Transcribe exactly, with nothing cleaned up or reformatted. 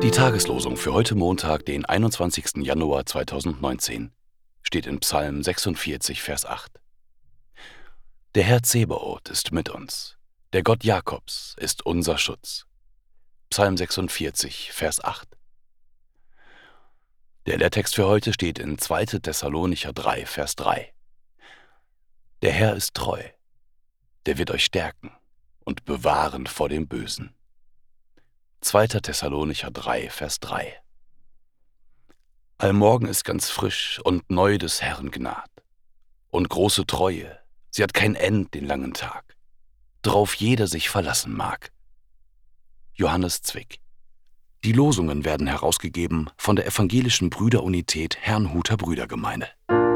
Die Tageslosung für heute Montag, den einundzwanzigsten Januar zweitausendneunzehn, steht in Psalm sechsundvierzig, Vers acht. Der Herr Zebaoth ist mit uns, der Gott Jakobs ist unser Schutz. Psalm sechsundvierzig, Vers acht. Der Lehrtext für heute steht in zweiter Thessalonicher drei, Vers drei. Der Herr ist treu, der wird euch stärken und bewahren vor dem Bösen. zweiter Thessalonicher drei, Vers drei. Allmorgen ist ganz frisch und neu des Herrn Gnad. Und große Treue, sie hat kein End den langen Tag, drauf jeder sich verlassen mag. Johannes Zwick. Die Losungen werden herausgegeben von der Evangelischen Brüderunität Herrnhuter Brüdergemeine.